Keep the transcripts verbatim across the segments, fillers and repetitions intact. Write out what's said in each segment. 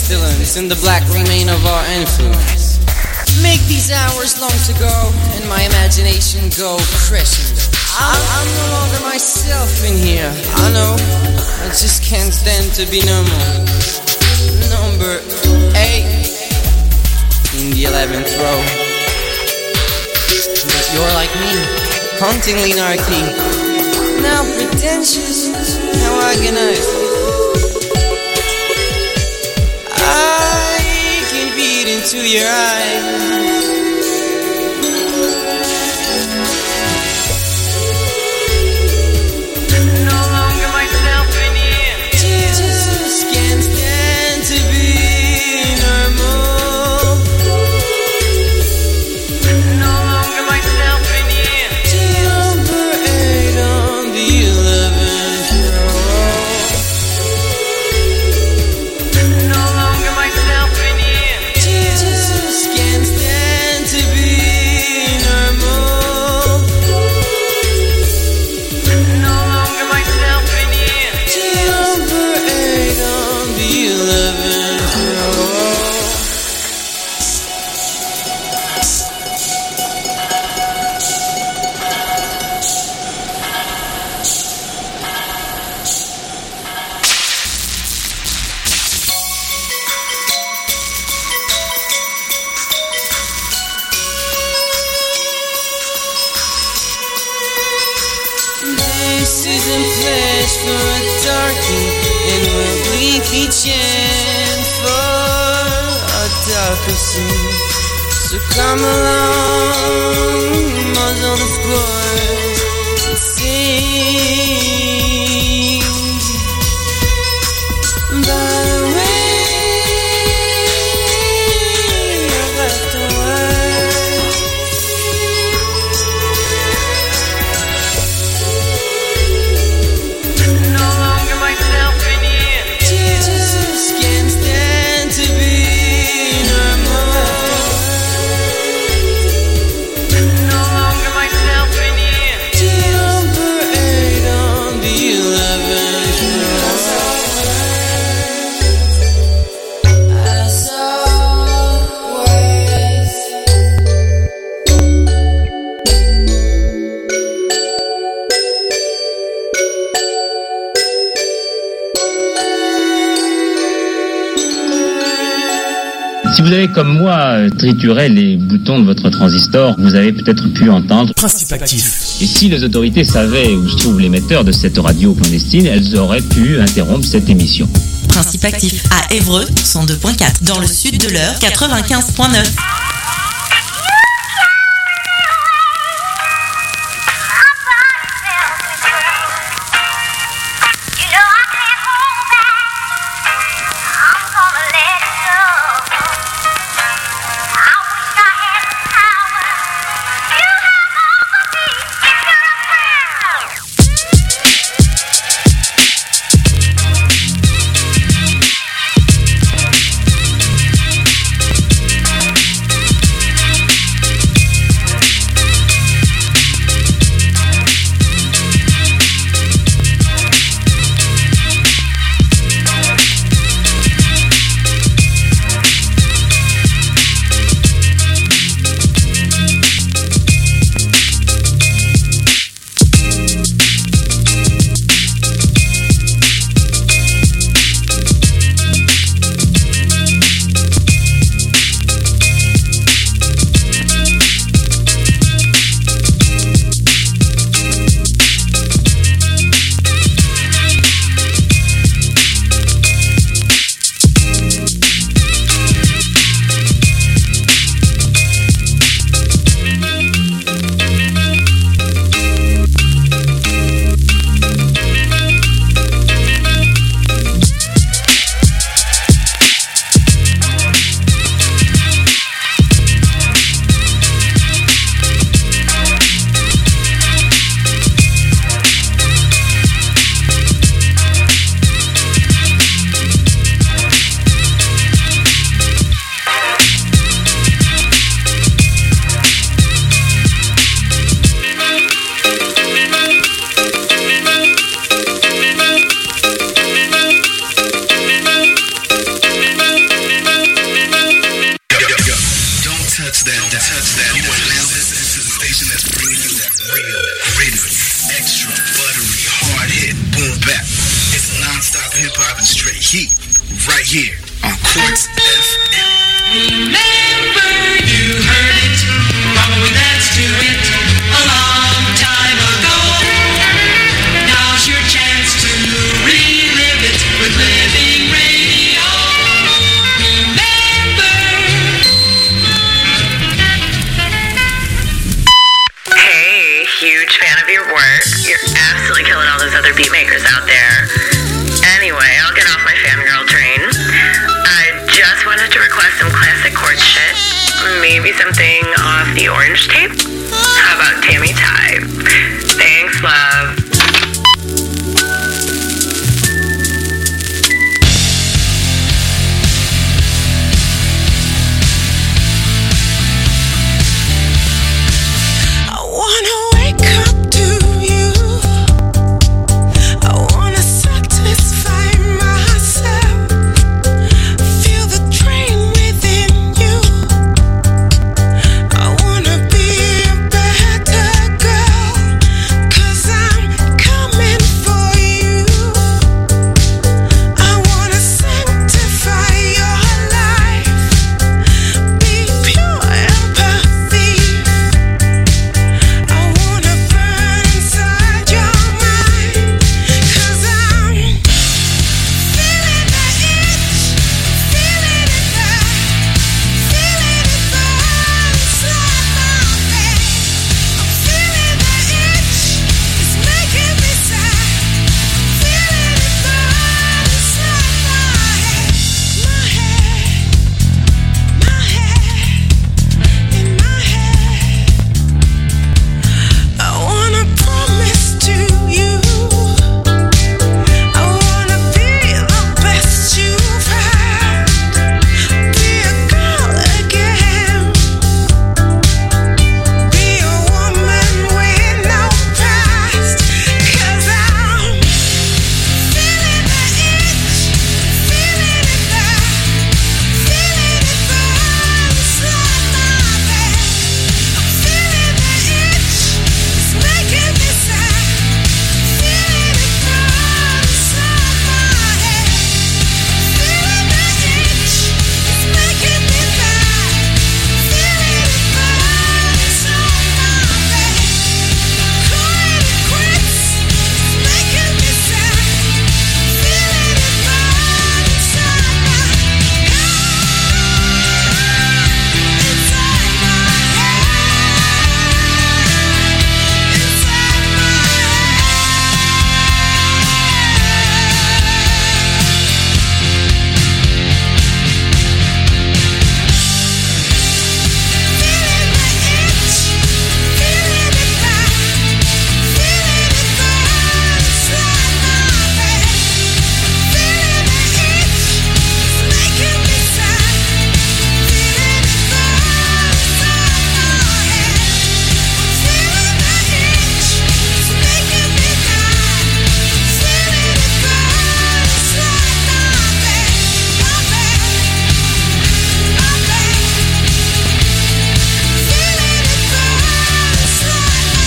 pestilence and the black remain of our influence. Make these hours long to go and my imagination go crescendo. I'm, I'm no longer myself in here. I know, I just can't stand to be normal. Number eight in the eleventh row. But you're like me, haunting Lenarchy. Now pretentious, now organized. I can beat into your eyes. No longer myself in here. Jesus can't stand to be normal. No longer myself in here. Number eight on the eleventh row. No longer myself in here. Jesus can't stand to be normal. No longer myself in here. Number eight on the eleventh row. This isn't place for a darky, and we're bleaky chant for a darker scene. So come along, muzzle the floors, and sing. By the way, I left the word. No longer myself in here. Jesus can't stand to be normal. No longer myself in here. Number eight on the eleventh row. As always. Si vous avez comme moi trituré les boutons de votre transistor, vous avez peut-être pu entendre. Principe actif. Et si les autorités savaient où se trouve l'émetteur de cette radio clandestine, elles auraient pu interrompre cette émission. Principe actif à Évreux, cent deux point quatre. Dans le sud de l'Eure, quatre-vingt-quinze point neuf. Thank station that's bringing you that real, gritty, extra buttery, hard hit, boom bap. It's non-stop hip hop and straight heat, right here on Quartz F M. Remember you heard it, probably danced to it a long time ago. Now's your chance to relive it with Living Radio. Remember. Hey, huge fan of your work. You're absolutely killing all those other beat makers out there. Anyway, I'll get off my fangirl train. I just wanted to request some classic Quartz shit. Maybe something off the Orange tape? How about Tammy Ty? Thanks, love. I wanna wake up to you. I wanna satisfy myself. Feel the train within you. I wanna be a better girl, 'cause I'm coming for you. I wanna sanctify your life. Be pure empathy. I wanna burn inside your mind, 'cause I'm feeling the itch, feeling it back, feeling it burn inside my veins. I'm feeling the itch, it's making me sad. Feeling it burn inside my head, my head, my head, in my head. I wanna promise to you. I wanna be the best you've had. Be a girl again. Be a woman with no past. 'Cause I'm feeling the itch, feeling it back, feeling it burn inside my veins. I'm feeling the itch, it's making me sad. Feeling it burn inside my head. Feeling the itch, it's making me mad. Feeling it burn inside my veins. Calling it quits, it's making me sad. Feeling it burn inside my head. Inside my head. Inside my Feeling the itch, feeling it back, feeling it burn inside my veins. Feeling the itch, it's making me sad. Feeling it burn inside my head. Feeling the itch, it's making me mad. Feeling it burn inside my veins, my veins, my veins. Feeling it burn inside my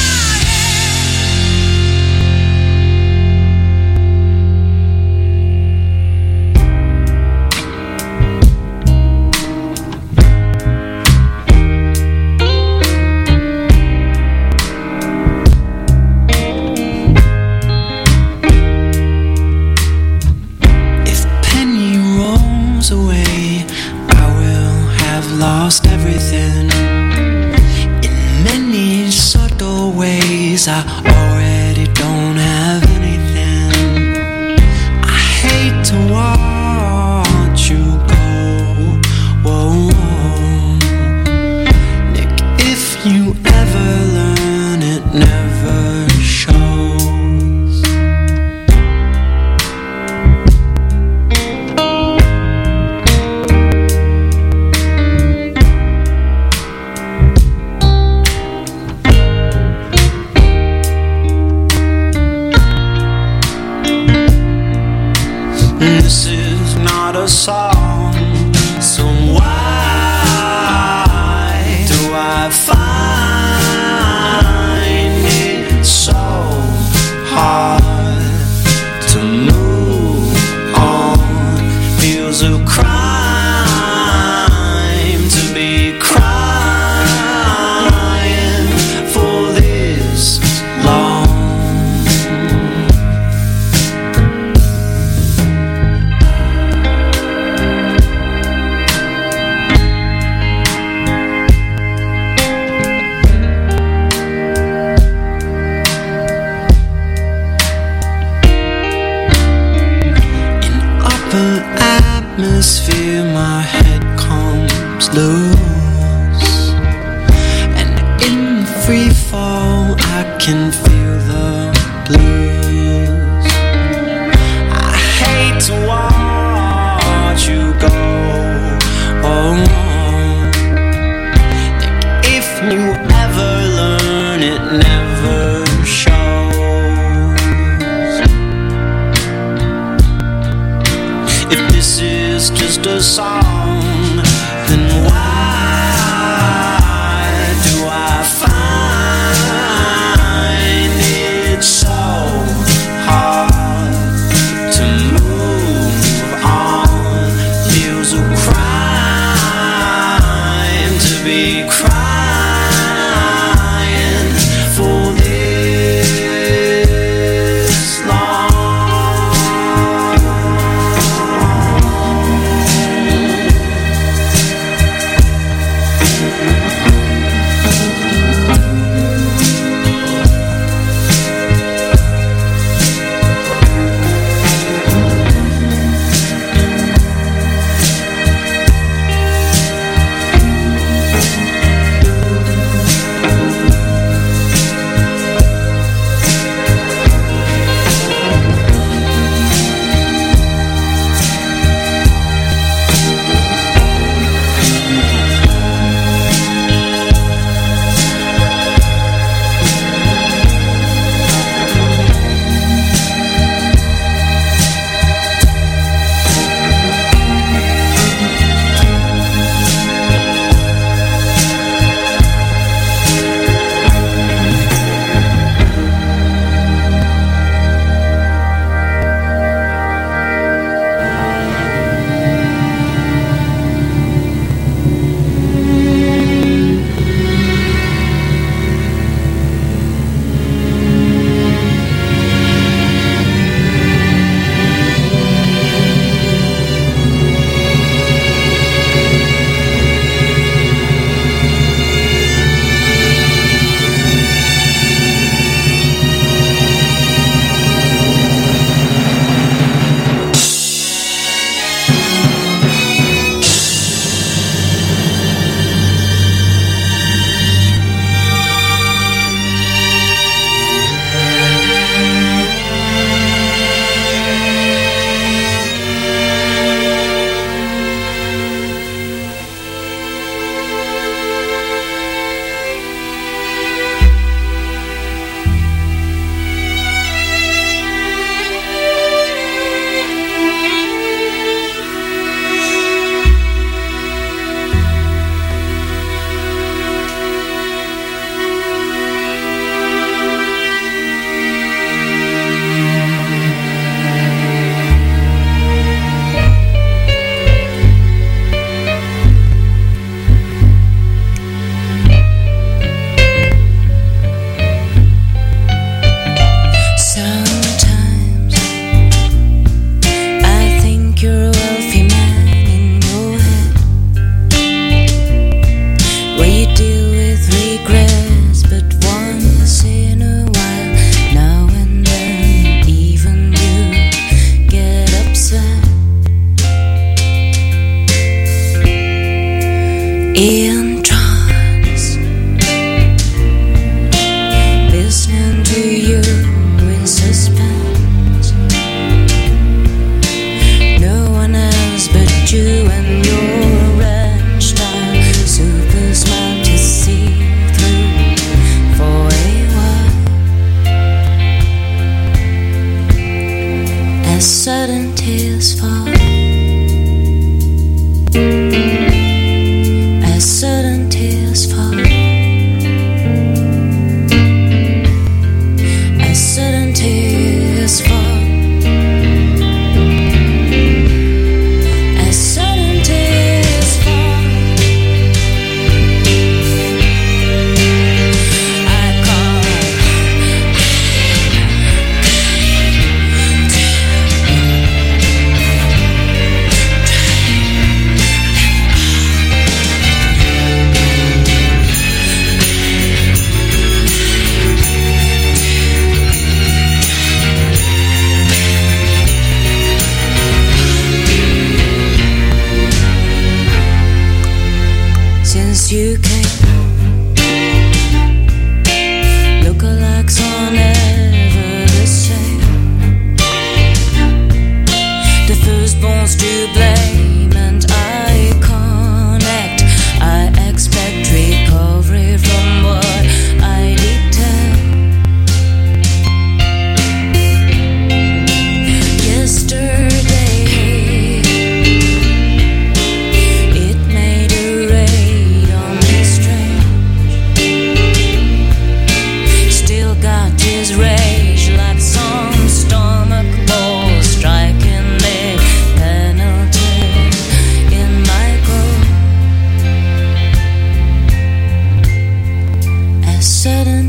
If penny rolls away, I will have lost everything. In many subtle ways, I already don't have anything. I hate to watch you go. Whoa, whoa. Nick, if you ever learn, it never shows. This is not a song, so why do I find free fall, I can feel the blues. I hate to watch you go. Oh, if you ever learn, it never shows. If this is just a song, then why do I find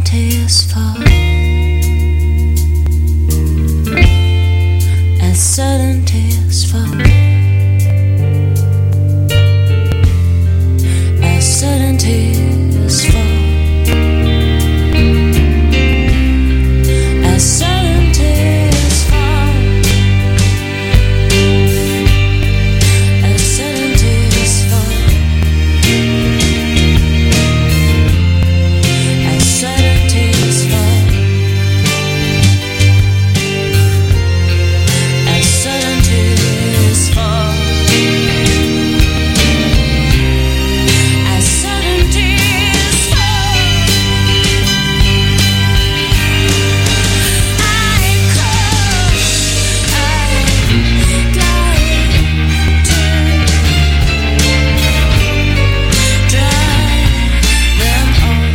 tears fall, as sudden tears fall, as sudden tears fall, as sudden tears fall, as sudden tears fall, as sudden tears fall, as sudden tears fall, as sudden tears fall. I come, I glide to dry them all.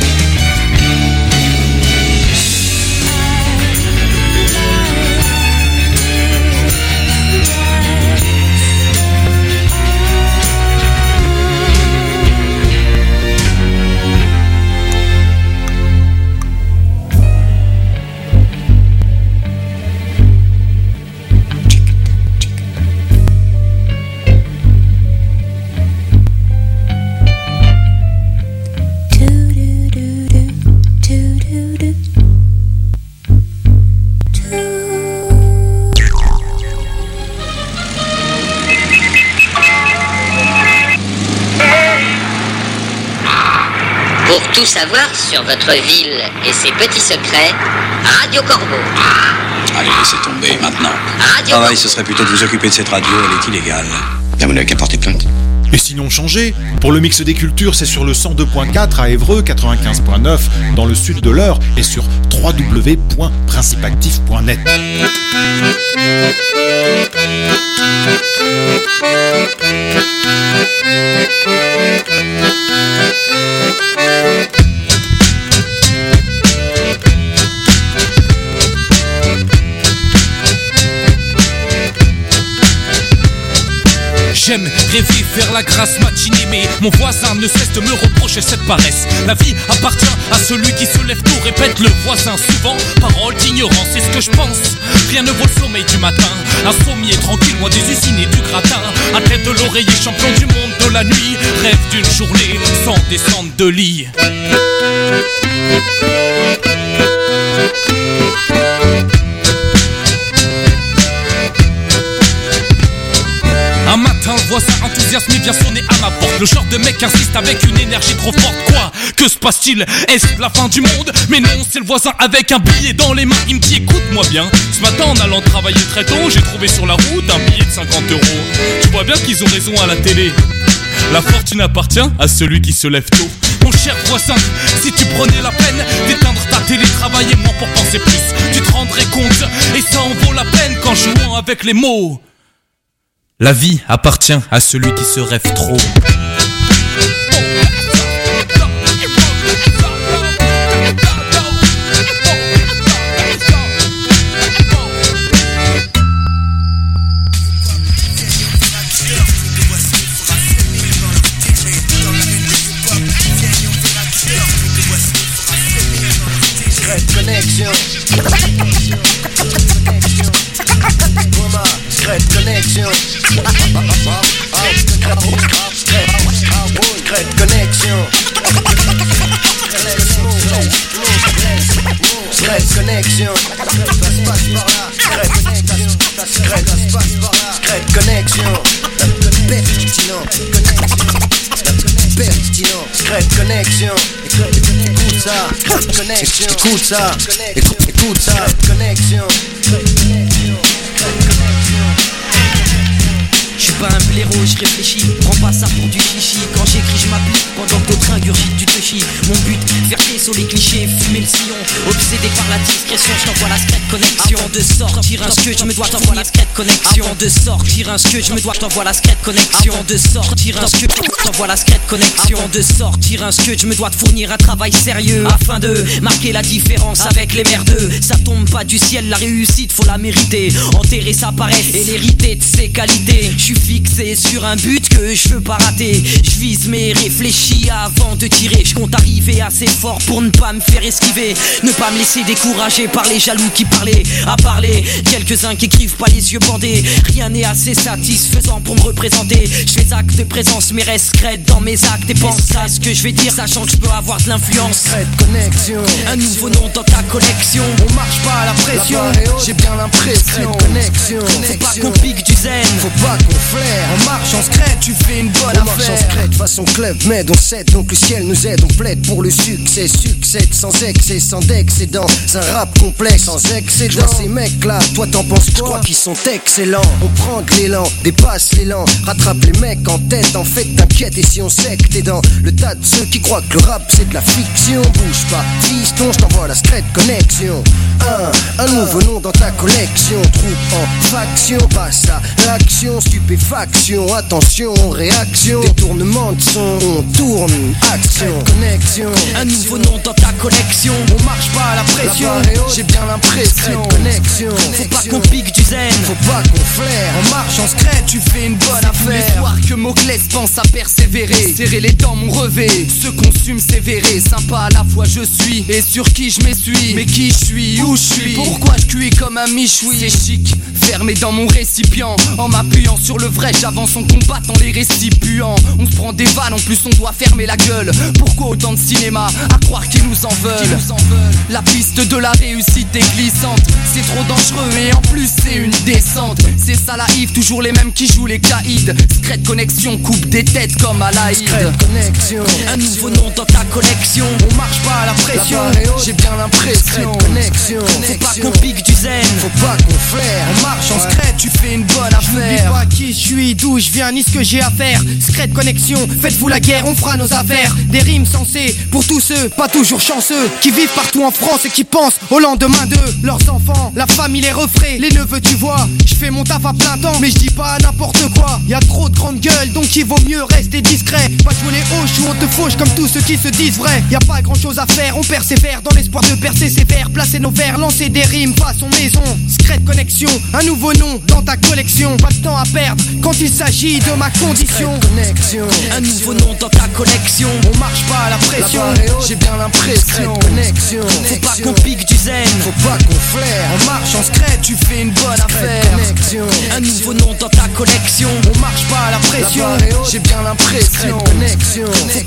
Pour tout savoir sur votre ville et ses petits secrets, Radio Corbeau. Allez, laissez tomber maintenant. Radio Travail, ce serait plutôt de vous occuper de cette radio, elle est illégale. Vous n'avez qu'à porter plainte. Et sinon changez. Pour le mix des cultures, c'est sur le cent deux point quatre à Évreux, quatre-vingt-quinze point neuf dans le sud de l'Eure et sur w w w point principactif point net. J'aime rêver vers la grasse matinée, mais mon voisin ne cesse de me reprocher cette paresse. La vie appartient à celui qui se lève tôt, répète le voisin souvent. Parole d'ignorance, c'est ce que je pense. Rien ne vaut le sommeil du matin. Insomnier, tranquille, loin des usines et du gratin. À tête de l'oreiller, champion du monde de la nuit. Rêve d'une journée sans descendre de lit. Un matin, le voisin enthousiasmé vient sonner à ma porte. Le genre de mec insiste avec une énergie trop forte. Quoi? Que se passe-t-il? Est-ce la fin du monde? Mais non, c'est le voisin avec un billet dans les mains. Il me dit écoute-moi bien. Ce matin, en allant travailler très tôt, j'ai trouvé sur la route un billet de cinquante euros. Tu vois bien qu'ils ont raison à la télé. La fortune appartient à celui qui se lève tôt. Mon cher voisin, si tu prenais la peine d'éteindre ta télé, travailler moins pour penser plus, tu te rendrais compte. Et ça en vaut la peine qu'en jouant avec les mots. La vie appartient à celui qui se rêve trop. Connexion. Secret connexion. Secret connexion. Secret connexion. Passe par là. Secret connexion. Pertinent. Pertinent. Secret connexion. Écoute ça. Connexion. Écoute ça. Écoute ça. Connexion. Je suis pas un blaireau, je réfléchis, prends pas ça pour du chichi. Quand j'écris je m'applique pendant que d'autres ingurgitent du touchy. Mon but, faire sur les clichés, fumer le sillon. Obsédé par la discrétion, je t'envoie la secret connexion. Avant de sortir un scud, je me dois t'envoyer la secrète connexion. Avant de sortir un scud, je me dois t'envoyer la secrète connexion. Avant de sortir un scud, t'envoies la secrète connexion. Avant de sortir un scud, je me dois te fournir un travail sérieux afin de marquer la différence avec les merdeux. Ça tombe pas du ciel, la réussite faut la mériter. Enterrer sa paresse et l'hériter de ses qualités. Je suis fixé sur un but que je veux pas rater. Je vise mais réfléchis avant de tirer. Je compte arriver assez fort pour ne pas me faire esquiver. Ne pas me laisser décourager par les jaloux qui parlaient à parler. Quelques-uns qui écrivent pas les yeux bandés. Rien n'est assez satisfaisant pour me représenter. Je fais acte de présence mais reste secrète dans mes actes. Et pense à ce que je vais dire, sachant que je peux avoir de l'influence. Connexion, un nouveau nom dans ta collection. On marche pas à la pression, j'ai bien l'impression. Connexion, faut pas qu'on pique du zen, faut pas qu'on flaire. On marche en secret, tu fais une bonne on affaire. On marche en secret, façon club, mais on cède. Donc le ciel nous aide, on plaide pour le succès. Succès sans excès, sans d'excédent. C'est un rap complexe, sans excédent. Ces mecs là, toi t'en penses quoi? Je crois qu'ils sont excellents. On prend de l'élan, dépasse l'élan. Rattrape les mecs en tête, en fait t'inquiète. Et si on sait que t'es dans le tas de ceux qui croient que le rap c'est de la fiction. Bouge pas, fiston, je t'envoie la secrète connexion. Un, un nouveau nom dans ta collection. Troupe en faction, passe à l'action. Stupéfaction, attention, réaction. Détournement de son, on tourne, action. Connexion, un nouveau nom dans ta collection. On marche pas à la pression, j'ai bien l'impression. Connexion, faut pas qu'on pique du zen, faut pas qu'on flaire. On marche en secret, tu fais une bonne affaire. Les soirs que Moclès pense à persévérer. Serrer les dents, mon revêt, se consume sévéré. Sympa à la fois je suis, et sur qui je m'essuie. Mais qui je suis, où je suis, pourquoi je cuis comme un michoui. C'est chic, fermé dans mon récipient. En m'appuyant sur le vrai, j'avance en combattant les récipients. On se prend des vannes, en plus on doit fermer la gueule. Pourquoi autant de cinéma, à croire qu'ils nous en veulent. La piste de la réussite est glissante. C'est trop dangereux et en plus c'est une descente. C'est ça la Yves, toujours les mêmes qui jouent les caïds. Secret connexion, coupe des têtes comme à la Secret connexion, un nouveau nom dans ta collection. On marche pas à la pression, j'ai bien l'impression. Connexion, faut pas qu'on pique du zen, faut pas qu'on flaire. On marche en secret, tu fais une bonne affaire. J'oublie pas qui je suis, d'où je viens, ni ce que j'ai à faire. Secret connexion, faites-vous la guerre, on fera nos affaires. Des rimes sensées pour tous ceux, pas toujours chanceux, qui vivent partout en France et qui pensent au lendemain d'eux. Leurs enfants, la famille, les refraits, les neveux, tu vois. Je fais mon taf à plein temps, mais je dis pas n'importe quoi. Y'a trop de grandes gueules, donc il vaut mieux rester discret. Pas jouer les hoches ou on te fauche comme tous ceux qui se disent vrais. Y'a pas grand chose à faire, on persévère dans l'espoir de percer sévère. Placer nos vers, lancer des rimes façon maison. Secret connexion, un nouveau nom dans ta collection. Pas de temps à perdre quand il s'agit de ma condition. Connexion, un nouveau nom dans ta collection. On marche pas à la pression, j'ai bien l'impression. Connexion, faut pas qu'on pique du zen, faut pas qu'on flaire. On marche en secret, tu fais une bonne affaire. Connexion, un nouveau nom dans ta collection. On marche pas à la pression, j'ai bien l'impression. Connexion,